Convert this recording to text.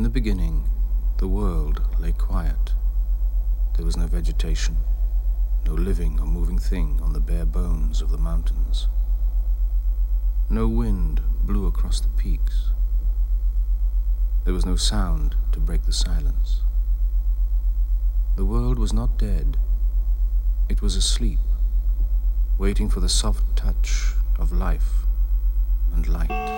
the beginning, the world lay quiet. There was no vegetation, no living or moving thing on the bare bones of the mountains. No wind blew across the peaks. There was no sound to break the silence. The world was not dead. It was asleep, waiting for the soft touch of life and light.